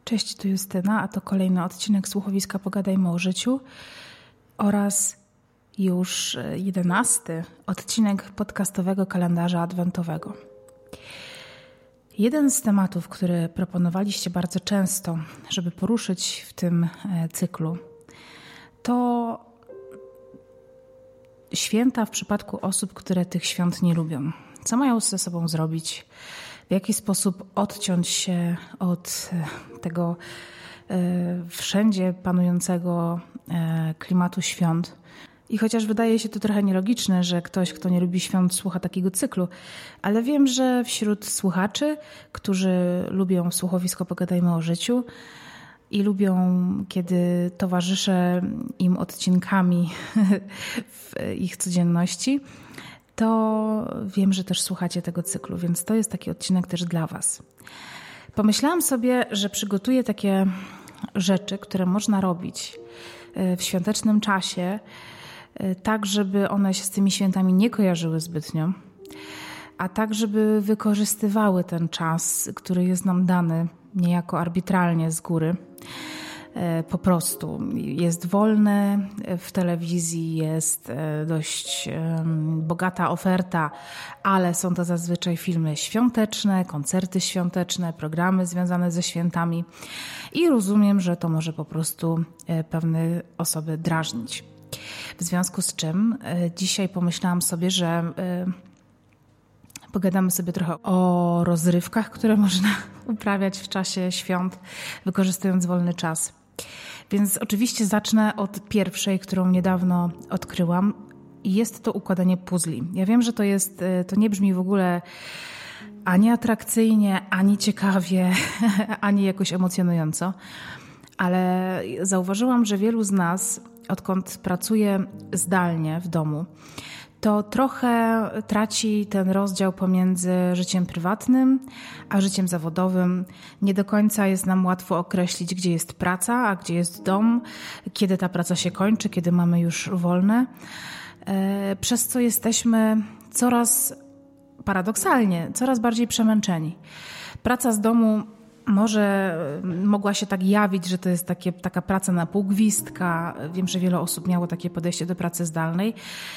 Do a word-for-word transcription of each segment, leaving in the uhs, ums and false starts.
Cześć, tu Justyna, a to kolejny odcinek słuchowiska Pogadajmy o życiu oraz już jedenasty odcinek podcastowego kalendarza adwentowego. Jeden z tematów, który proponowaliście bardzo często, żeby poruszyć w tym cyklu, to święta w przypadku osób, które tych świąt nie lubią. Co mają ze sobą zrobić? W jaki sposób odciąć się od tego wszędzie panującego klimatu świąt. I chociaż wydaje się to trochę nielogiczne, że ktoś, kto nie lubi świąt, słucha takiego cyklu, ale wiem, że wśród słuchaczy, którzy lubią słuchowisko Pogadajmy o życiu i lubią, kiedy towarzyszę im odcinkami w ich codzienności, to wiem, że też słuchacie tego cyklu, więc to jest taki odcinek też dla Was. Pomyślałam sobie, że przygotuję takie rzeczy, które można robić w świątecznym czasie, tak żeby one się z tymi świętami nie kojarzyły zbytnio, a tak żeby wykorzystywały ten czas, który jest nam dany niejako arbitralnie z góry. Po prostu jest wolne, w telewizji jest dość bogata oferta, ale są to zazwyczaj filmy świąteczne, koncerty świąteczne, programy związane ze świętami i rozumiem, że to może po prostu pewne osoby drażnić. W związku z czym dzisiaj pomyślałam sobie, że pogadamy sobie trochę o rozrywkach, które można uprawiać w czasie świąt, wykorzystując wolny czas. Więc oczywiście zacznę od pierwszej, którą niedawno odkryłam. I jest to układanie puzli. Ja wiem, że to jest, to nie brzmi w ogóle ani atrakcyjnie, ani ciekawie, ani jakoś emocjonująco, ale zauważyłam, że wielu z nas, odkąd pracuje zdalnie w domu, to trochę traci ten rozdział pomiędzy życiem prywatnym a życiem zawodowym. Nie do końca jest nam łatwo określić, gdzie jest praca, a gdzie jest dom, kiedy ta praca się kończy, kiedy mamy już wolne. Przez co jesteśmy coraz, paradoksalnie, coraz bardziej przemęczeni. Praca z domu może mogła się tak jawić, że to jest takie, taka praca na pół gwizdka. Wiem, że wiele osób miało takie podejście do pracy zdalnej.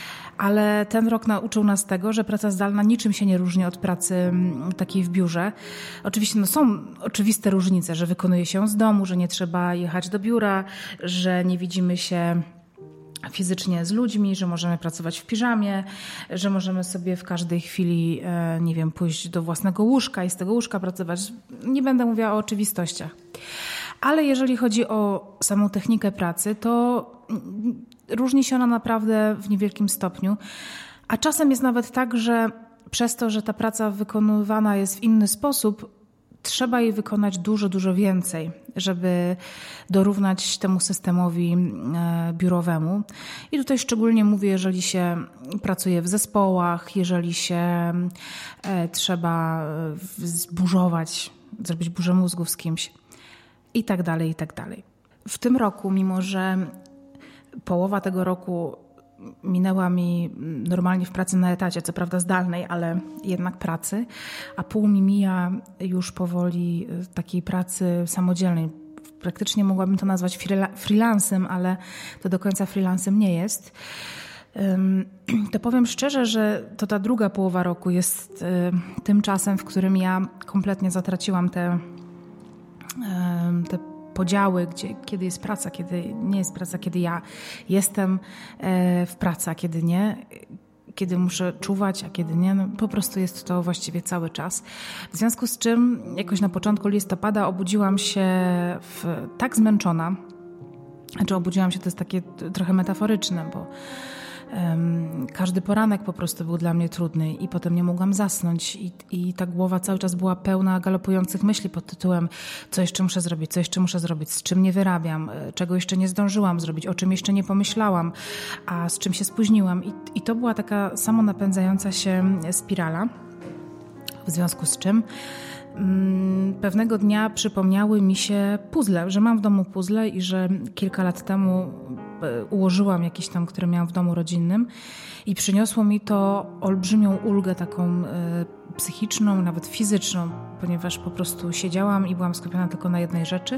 Ale ten rok nauczył nas tego, że praca zdalna niczym się nie różni od pracy takiej w biurze. Oczywiście no, są oczywiste różnice, że wykonuje się ją z domu, że nie trzeba jechać do biura, że nie widzimy się fizycznie z ludźmi, że możemy pracować w piżamie, że możemy sobie w każdej chwili, nie wiem, pójść do własnego łóżka i z tego łóżka pracować. Nie będę mówiła o oczywistościach. Ale jeżeli chodzi o samą technikę pracy, to różni się ona naprawdę w niewielkim stopniu. A czasem jest nawet tak, że przez to, że ta praca wykonywana jest w inny sposób, trzeba jej wykonać dużo, dużo więcej, żeby dorównać temu systemowi biurowemu. I tutaj szczególnie mówię, jeżeli się pracuje w zespołach, jeżeli się trzeba zburzować, zrobić burzę mózgów z kimś i tak dalej, i tak dalej. W tym roku, mimo że połowa tego roku minęła mi normalnie w pracy na etacie, co prawda zdalnej, ale jednak pracy, a pół mi mija już powoli takiej pracy samodzielnej. Praktycznie mogłabym to nazwać freelansem, ale to do końca freelansem nie jest. To powiem szczerze, że to ta druga połowa roku jest tym czasem, w którym ja kompletnie zatraciłam te, te podziały, gdzie, kiedy jest praca, kiedy nie jest praca, kiedy ja jestem w pracy, a kiedy nie, kiedy muszę czuwać, a kiedy nie. No, po prostu jest to właściwie cały czas. W związku z czym jakoś na początku listopada obudziłam się w, tak zmęczona, znaczy obudziłam się, to jest takie trochę metaforyczne, bo każdy poranek po prostu był dla mnie trudny i potem nie mogłam zasnąć i, i ta głowa cały czas była pełna galopujących myśli pod tytułem co jeszcze muszę zrobić, co jeszcze muszę zrobić, z czym nie wyrabiam, czego jeszcze nie zdążyłam zrobić, o czym jeszcze nie pomyślałam, a z czym się spóźniłam. I, i to była taka samonapędzająca się spirala, w związku z czym pewnego dnia przypomniały mi się puzzle, że mam w domu puzzle i że kilka lat temu ułożyłam jakieś tam, które miałam w domu rodzinnym i przyniosło mi to olbrzymią ulgę taką psychiczną, nawet fizyczną, ponieważ po prostu siedziałam i byłam skupiona tylko na jednej rzeczy.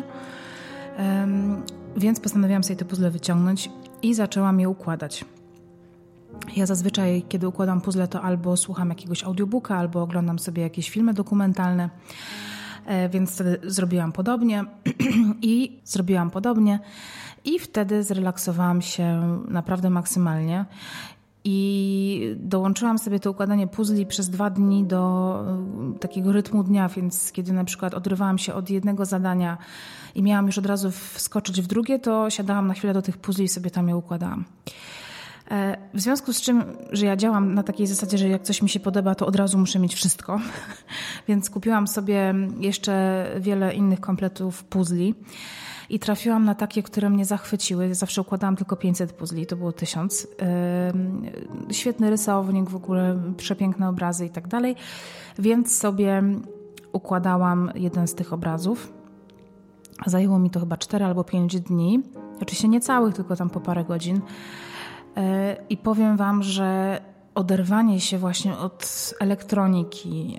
Więc postanowiłam sobie te puzzle wyciągnąć i zaczęłam je układać. Ja zazwyczaj, kiedy układam puzzle, to albo słucham jakiegoś audiobooka, albo oglądam sobie jakieś filmy dokumentalne, więc wtedy zrobiłam podobnie i zrobiłam podobnie i wtedy zrelaksowałam się naprawdę maksymalnie i dołączyłam sobie to układanie puzli przez dwa dni do takiego rytmu dnia, więc kiedy na przykład odrywałam się od jednego zadania i miałam już od razu wskoczyć w drugie, to siadałam na chwilę do tych puzli i sobie tam je układałam. W związku z czym, że ja działam na takiej zasadzie, że jak coś mi się podoba, to od razu muszę mieć wszystko, więc kupiłam sobie jeszcze wiele innych kompletów puzli i trafiłam na takie, które mnie zachwyciły. Zawsze układałam tylko pięćset puzli, to było tysiąc. Yy, świetny rysownik, w ogóle przepiękne obrazy i tak dalej, więc sobie układałam jeden z tych obrazów. Zajęło mi to chyba cztery albo pięć dni, oczywiście nie całych, tylko tam po parę godzin. I powiem wam, że oderwanie się właśnie od elektroniki,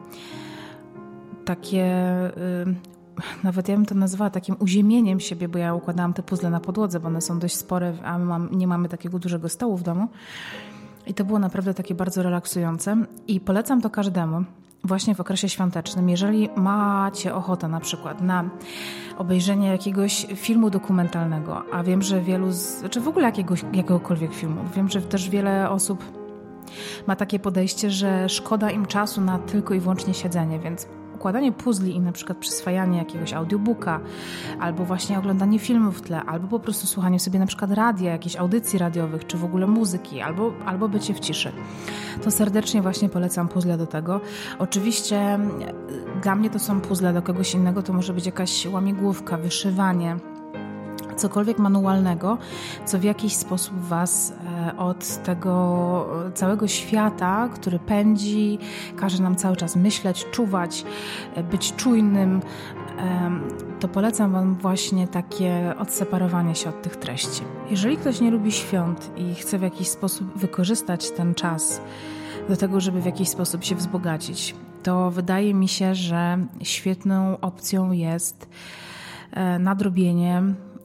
takie, nawet ja bym to nazwała takim uziemieniem siebie, bo ja układałam te puzzle na podłodze, bo one są dość spore, a my mam, nie mamy takiego dużego stołu w domu. I to było naprawdę takie bardzo relaksujące i polecam to każdemu właśnie w okresie świątecznym. Jeżeli macie ochotę na przykład na obejrzenie jakiegoś filmu dokumentalnego, a wiem, że wielu, z, czy w ogóle jakiegoś, jakiegokolwiek filmu, wiem, że też wiele osób ma takie podejście, że szkoda im czasu na tylko i wyłącznie siedzenie, więc układanie puzli i na przykład przyswajanie jakiegoś audiobooka, albo właśnie oglądanie filmów w tle, albo po prostu słuchanie sobie na przykład radia, jakichś audycji radiowych, czy w ogóle muzyki, albo, albo bycie w ciszy. To serdecznie właśnie polecam puzzle do tego. Oczywiście dla mnie to są puzzle, do kogoś innego to może być jakaś łamigłówka, wyszywanie, cokolwiek manualnego, co w jakiś sposób was od tego całego świata, który pędzi, każe nam cały czas myśleć, czuwać, być czujnym, to polecam wam właśnie takie odseparowanie się od tych treści. Jeżeli ktoś nie lubi świąt i chce w jakiś sposób wykorzystać ten czas do tego, żeby w jakiś sposób się wzbogacić, to wydaje mi się, że świetną opcją jest nadrobienie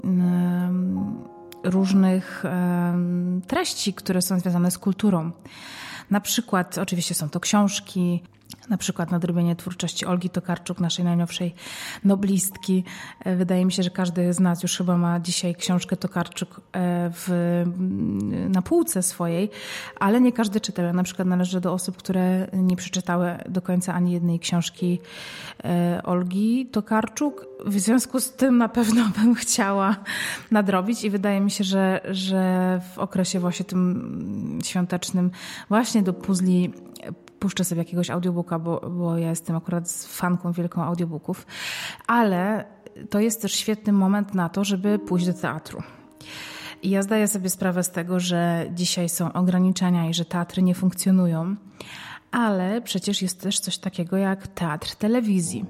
różnych treści, które są związane z kulturą. Na przykład, oczywiście są to książki, na przykład nadrobienie twórczości Olgi Tokarczuk, naszej najnowszej noblistki. Wydaje mi się, że każdy z nas już chyba ma dzisiaj książkę Tokarczuk w, na półce swojej, ale nie każdy czytał. Ja na przykład należę do osób, które nie przeczytały do końca ani jednej książki Olgi Tokarczuk. W związku z tym na pewno bym chciała nadrobić i wydaje mi się, że, że w okresie właśnie tym świątecznym właśnie do puzli puszczę sobie jakiegoś audiobooka, bo, bo ja jestem akurat fanką wielką audiobooków, ale to jest też świetny moment na to, żeby pójść do teatru. I ja zdaję sobie sprawę z tego, że dzisiaj są ograniczenia i że teatry nie funkcjonują, ale przecież jest też coś takiego jak teatr telewizji.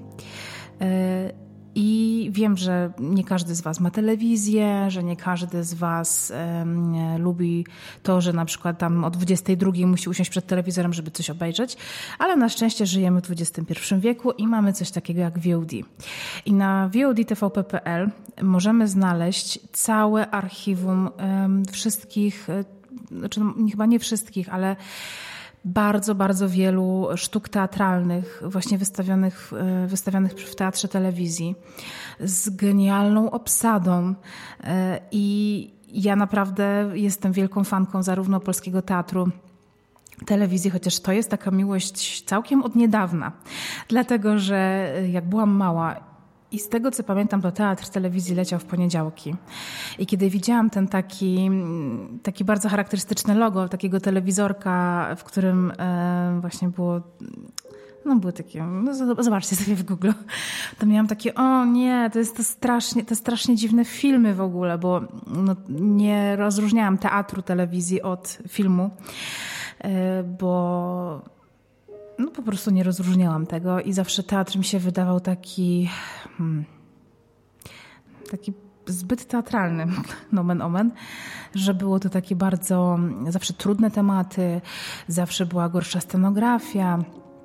I wiem, że nie każdy z was ma telewizję, że nie każdy z was um, lubi to, że na przykład tam o dwudziestej drugiej musi usiąść przed telewizorem, żeby coś obejrzeć, ale na szczęście żyjemy w dwudziestym pierwszym wieku i mamy coś takiego jak V O D. I na V O D T V P kropka P L możemy znaleźć całe archiwum um, wszystkich, znaczy no, chyba nie wszystkich, ale bardzo, bardzo wielu sztuk teatralnych, właśnie wystawionych, wystawionych w teatrze telewizji, z genialną obsadą. I ja naprawdę jestem wielką fanką zarówno polskiego teatru, telewizji, chociaż to jest taka miłość całkiem od niedawna. Dlatego, że jak byłam mała i z tego, co pamiętam, to teatr telewizji leciał w poniedziałki. I kiedy widziałam ten taki, taki bardzo charakterystyczne logo takiego telewizorka, w którym e, właśnie było, no były takie, no zobaczcie sobie w Google, to miałam takie, o nie, to jest to strasznie, to strasznie dziwne filmy w ogóle, bo no, nie rozróżniałam teatru telewizji od filmu, e, bo no po prostu nie rozróżniałam tego i zawsze teatr mi się wydawał taki hmm, taki zbyt teatralny, nomen omen, że było to takie bardzo zawsze trudne tematy, zawsze była gorsza scenografia,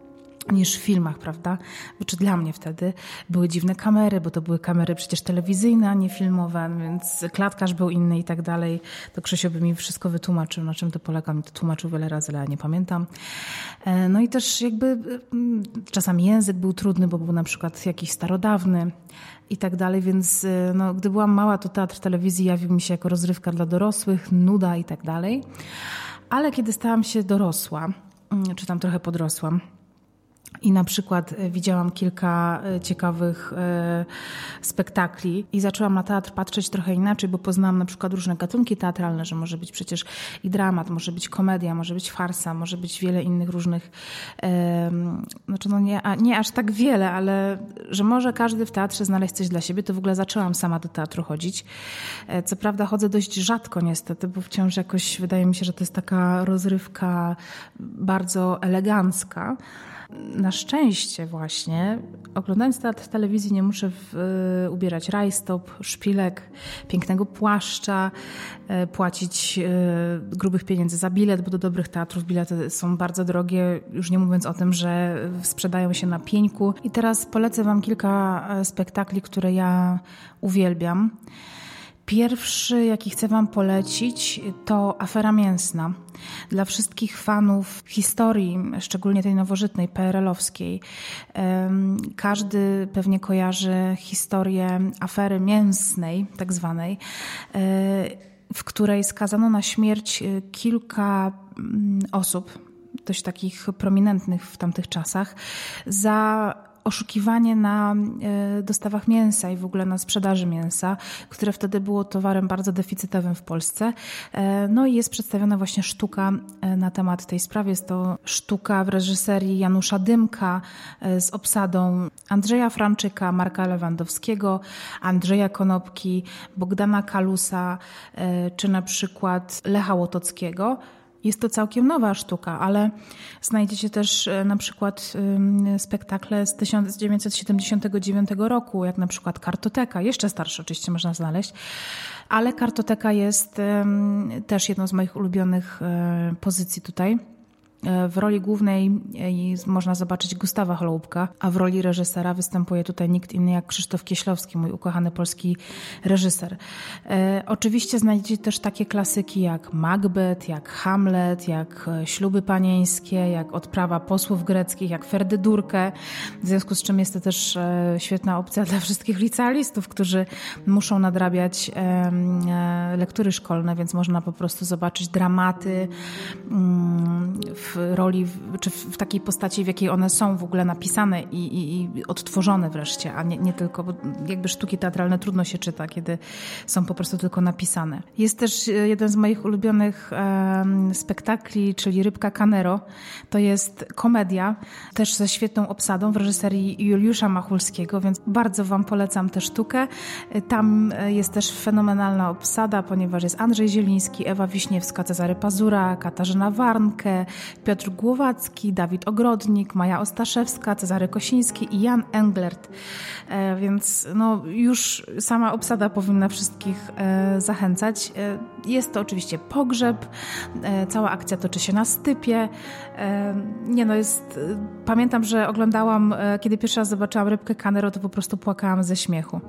niż w filmach, prawda? Czy dla mnie wtedy były dziwne kamery, bo to były kamery przecież telewizyjne, a nie filmowe, więc klatkarz był inny i tak dalej. To Krzysiu by mi wszystko wytłumaczył, na czym to polega. Mi to tłumaczył wiele razy, ale ja nie pamiętam. No i też jakby czasami język był trudny, bo był na przykład jakiś starodawny i tak dalej, więc no, gdy byłam mała, to teatr telewizji jawił mi się jako rozrywka dla dorosłych, nuda i tak dalej. Ale kiedy stałam się dorosła, czy tam trochę podrosłam, i na przykład widziałam kilka ciekawych e, spektakli i zaczęłam na teatr patrzeć trochę inaczej, bo poznałam na przykład różne gatunki teatralne, że może być przecież i dramat, może być komedia, może być farsa, może być wiele innych różnych, e, znaczy no nie, a, nie aż tak wiele, ale że może każdy w teatrze znaleźć coś dla siebie, to w ogóle zaczęłam sama do teatru chodzić. E, co prawda chodzę dość rzadko niestety, bo wciąż jakoś wydaje mi się, że to jest taka rozrywka bardzo elegancka. Na szczęście właśnie, oglądając teatr w telewizji, nie muszę w, y, ubierać rajstop, szpilek, pięknego płaszcza, y, płacić y, grubych pieniędzy za bilet, bo do dobrych teatrów bilety są bardzo drogie, już nie mówiąc o tym, że sprzedają się na pieńku. I teraz polecę wam kilka spektakli, które ja uwielbiam. Pierwszy, jaki chcę wam polecić, to Afera Mięsna. Dla wszystkich fanów historii, szczególnie tej nowożytnej, P R L-owskiej. Każdy pewnie kojarzy historię afery mięsnej, tak zwanej, w której skazano na śmierć kilka osób, dość takich prominentnych w tamtych czasach, za oszukiwanie na dostawach mięsa i w ogóle na sprzedaży mięsa, które wtedy było towarem bardzo deficytowym w Polsce. No i jest przedstawiona właśnie sztuka na temat tej sprawy. Jest to sztuka w reżyserii Janusza Dymka z obsadą Andrzeja Franczyka, Marka Lewandowskiego, Andrzeja Konopki, Bogdana Kalusa czy na przykład Lecha Łotockiego. Jest to całkiem nowa sztuka, ale znajdziecie też na przykład spektakle z tysiąc dziewięćset siedemdziesiątego dziewiątego roku, jak na przykład Kartoteka, jeszcze starsze oczywiście można znaleźć, ale Kartoteka jest też jedną z moich ulubionych pozycji tutaj. W roli głównej można zobaczyć Gustawa Chaloupka, a w roli reżysera występuje tutaj nikt inny jak Krzysztof Kieślowski, mój ukochany polski reżyser. E, oczywiście znajdziecie też takie klasyki jak Macbeth, jak Hamlet, jak Śluby panieńskie, jak Odprawa posłów greckich, jak Ferdydurkę, w związku z czym jest to też e, świetna opcja dla wszystkich licealistów, którzy muszą nadrabiać e, e, lektury szkolne, więc można po prostu zobaczyć dramaty mm, w roli, czy w takiej postaci, w jakiej one są w ogóle napisane i, i, i odtworzone wreszcie, a nie, nie tylko, bo jakby sztuki teatralne trudno się czyta, kiedy są po prostu tylko napisane. Jest też jeden z moich ulubionych e, spektakli, czyli Rybka Canero. To jest komedia, też ze świetną obsadą w reżyserii Juliusza Machulskiego, więc bardzo wam polecam tę sztukę. Tam jest też fenomenalna obsada, ponieważ jest Andrzej Zieliński, Ewa Wiśniewska, Cezary Pazura, Katarzyna Warnke, Piotr Głowacki, Dawid Ogrodnik, Maja Ostaszewska, Cezary Kosiński i Jan Englert. E, więc no, już sama obsada powinna wszystkich e, zachęcać. E, jest to oczywiście pogrzeb, e, cała akcja toczy się na stypie. E, nie no, jest... E, pamiętam, że oglądałam, e, kiedy pierwszy raz zobaczyłam Rybkę Canero, to po prostu płakałam ze śmiechu.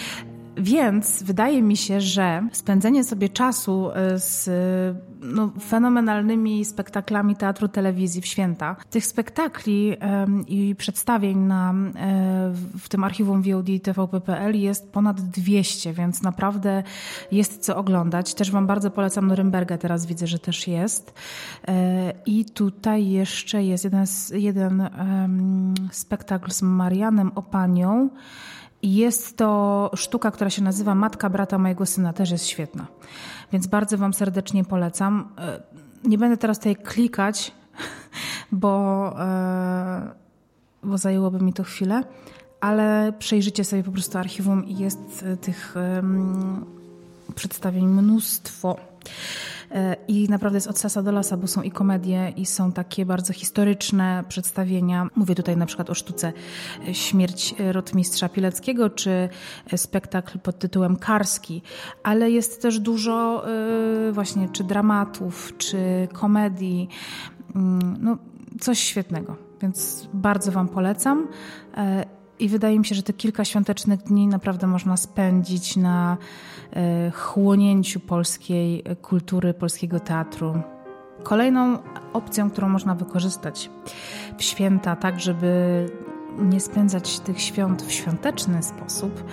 Więc wydaje mi się, że spędzenie sobie czasu z no, fenomenalnymi spektaklami teatru telewizji w święta, tych spektakli um, i przedstawień na, um, w tym archiwum V O D T V P kropka P L jest ponad dwieście, więc naprawdę jest co oglądać. Też wam bardzo polecam Norymbergę, teraz widzę, że też jest. E, I tutaj jeszcze jest jeden, jeden um, spektakl z Marianem Opanią. I jest to sztuka, która się nazywa Matka brata mojego syna, też jest świetna. Więc bardzo wam serdecznie polecam. Nie będę teraz tutaj klikać, bo, bo zajęłoby mi to chwilę, ale przejrzyjcie sobie po prostu archiwum i jest tych przedstawień mnóstwo. I naprawdę jest od sasa do lasa, bo są i komedie, i są takie bardzo historyczne przedstawienia. Mówię tutaj na przykład o sztuce Śmierć rotmistrza Pileckiego, czy spektakl pod tytułem Karski, ale jest też dużo właśnie czy dramatów, czy komedii. No, coś świetnego. więc bardzo Wam polecam. I wydaje mi się, że te kilka świątecznych dni naprawdę można spędzić na chłonięciu polskiej kultury, polskiego teatru. Kolejną opcją, którą można wykorzystać w święta, tak żeby nie spędzać tych świąt w świąteczny sposób,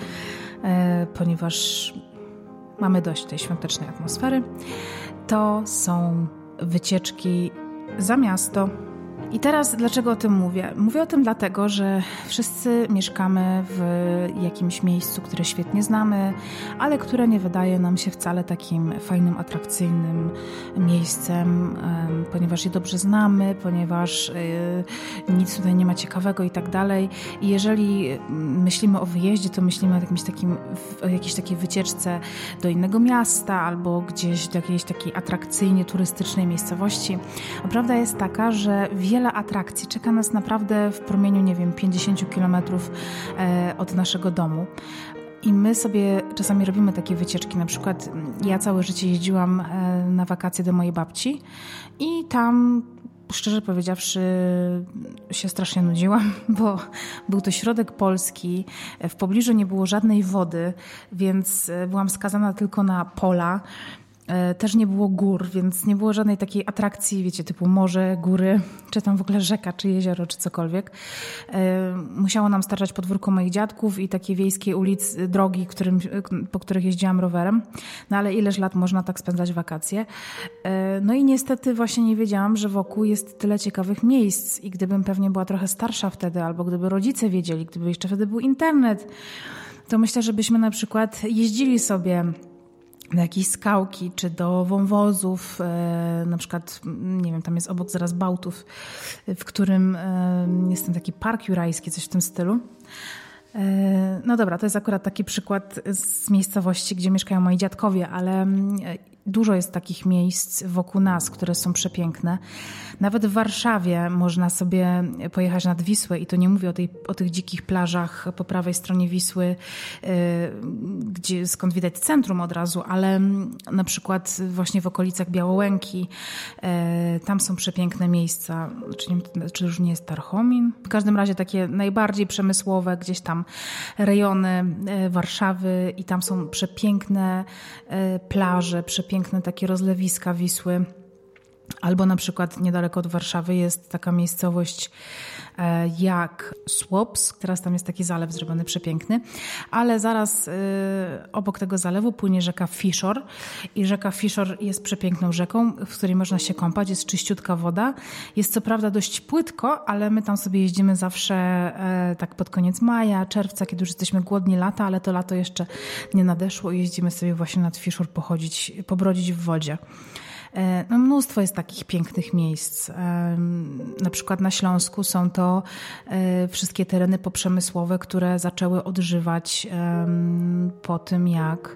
ponieważ mamy dość tej świątecznej atmosfery, to są wycieczki za miasto. I teraz dlaczego o tym mówię? Mówię o tym dlatego, że wszyscy mieszkamy w jakimś miejscu, które świetnie znamy, ale które nie wydaje nam się wcale takim fajnym, atrakcyjnym miejscem, ponieważ je dobrze znamy, ponieważ nic tutaj nie ma ciekawego i tak dalej. I jeżeli myślimy o wyjeździe, to myślimy o jakimś takim, o jakiejś takiej wycieczce do innego miasta albo gdzieś do jakiejś takiej atrakcyjnie turystycznej miejscowości. A prawda jest taka, że wiele atrakcji czeka nas naprawdę w promieniu, nie wiem, pięćdziesiąt kilometrów od naszego domu. I my sobie czasami robimy takie wycieczki. Na przykład ja całe życie jeździłam na wakacje do mojej babci i tam, szczerze powiedziawszy, się strasznie nudziłam, bo był to środek Polski, w pobliżu nie było żadnej wody, więc byłam skazana tylko na pola. Też nie było gór, więc nie było żadnej takiej atrakcji, wiecie, typu morze, góry, czy tam w ogóle rzeka, czy jezioro, czy cokolwiek. Musiało nam starczać podwórko moich dziadków i takie wiejskie ulice, drogi, którym, po których jeździłam rowerem. No ale ileż lat można tak spędzać wakacje? No i niestety właśnie nie wiedziałam, że wokół jest tyle ciekawych miejsc i gdybym pewnie była trochę starsza wtedy, albo gdyby rodzice wiedzieli, gdyby jeszcze wtedy był internet, to myślę, że byśmy na przykład jeździli sobie na jakieś skałki, czy do wąwozów, na przykład, nie wiem, tam jest obok zaraz Bałtów, w którym jest ten taki park jurajski, coś w tym stylu. No dobra, to jest akurat taki przykład z miejscowości, gdzie mieszkają moi dziadkowie, ale dużo jest takich miejsc wokół nas, które są przepiękne. Nawet w Warszawie można sobie pojechać nad Wisłę i to nie mówię o, tej, o tych dzikich plażach po prawej stronie Wisły, gdzie, skąd widać centrum od razu, ale na przykład właśnie w okolicach Białołęki, tam są przepiękne miejsca, czy, nie, czy już nie jest Tarchomin? W każdym razie takie najbardziej przemysłowe, gdzieś tam rejony Warszawy i tam są przepiękne plaże, przepiękne takie rozlewiska Wisły. Albo na przykład niedaleko od Warszawy jest taka miejscowość jak Słops. Teraz tam jest taki zalew zrobiony przepiękny, ale zaraz obok tego zalewu płynie rzeka Fiszor i rzeka Fiszor jest przepiękną rzeką, w której można się kąpać, jest czyściutka woda. Jest co prawda dość płytko, ale my tam sobie jeździmy zawsze tak pod koniec maja, czerwca, kiedy już jesteśmy głodni lata, ale to lato jeszcze nie nadeszło i jeździmy sobie właśnie nad Fiszor pochodzić, pobrodzić w wodzie. No, mnóstwo jest takich pięknych miejsc. Na przykład na Śląsku są to wszystkie tereny poprzemysłowe, które zaczęły odżywać po tym, jak,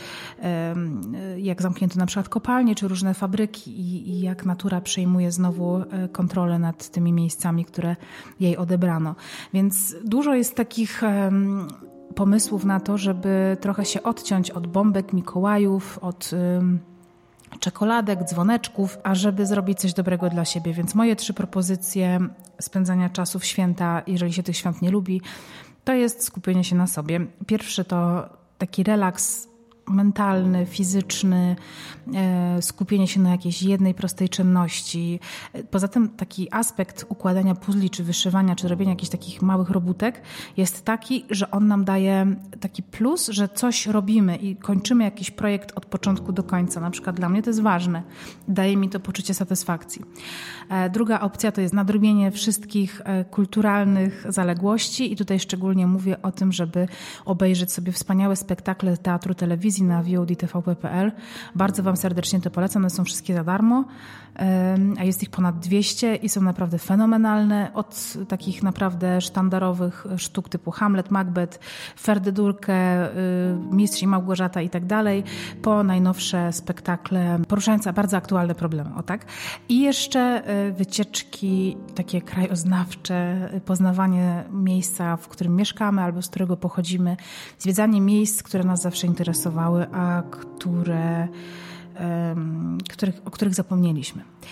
jak zamknięto na przykład kopalnie czy różne fabryki i, i jak natura przejmuje znowu kontrolę nad tymi miejscami, które jej odebrano. Więc dużo jest takich pomysłów na to, żeby trochę się odciąć od bombek, Mikołajów, od czekoladek, dzwoneczków, a żeby zrobić coś dobrego dla siebie. Więc moje trzy propozycje spędzania czasu w święta, jeżeli się tych świąt nie lubi, to jest skupienie się na sobie. Pierwszy to taki relaks mentalny, fizyczny, skupienie się na jakiejś jednej prostej czynności. Poza tym taki aspekt układania puzli, czy wyszywania, czy robienia jakichś takich małych robótek jest taki, że on nam daje taki plus, że coś robimy i kończymy jakiś projekt od początku do końca. Na przykład dla mnie to jest ważne. Daje mi to poczucie satysfakcji. Druga opcja to jest nadrobienie wszystkich kulturalnych zaległości i tutaj szczególnie mówię o tym, żeby obejrzeć sobie wspaniałe spektakle teatru, telewizji na V O D T V P kropka P L. Bardzo Wam serdecznie to polecam. One są wszystkie za darmo, a jest ich ponad dwieście i są naprawdę fenomenalne. Od takich naprawdę sztandarowych sztuk typu Hamlet, Macbeth, Ferdydurkę, Mistrz i Małgorzata i tak dalej, po najnowsze spektakle poruszające bardzo aktualne problemy. O tak. I jeszcze wycieczki takie krajoznawcze, poznawanie miejsca, w którym mieszkamy albo z którego pochodzimy, zwiedzanie miejsc, które nas zawsze interesowały, a które, um, których, o których zapomnieliśmy.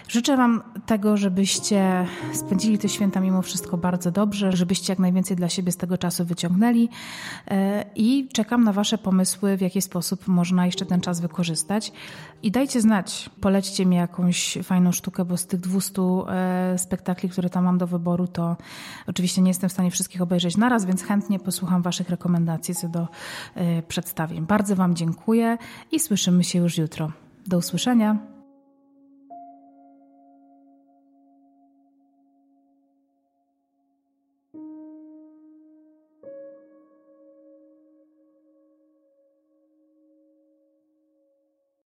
Życzę Wam tego, żebyście spędzili te święta mimo wszystko bardzo dobrze, żebyście jak najwięcej dla siebie z tego czasu wyciągnęli i czekam na Wasze pomysły, w jaki sposób można jeszcze ten czas wykorzystać. I dajcie znać, polećcie mi jakąś fajną sztukę, bo z tych dwustu spektakli, które tam mam do wyboru, to oczywiście nie jestem w stanie wszystkich obejrzeć naraz, więc chętnie posłucham Waszych rekomendacji co do przedstawień. Bardzo Wam dziękuję i słyszymy się już jutro. Do usłyszenia.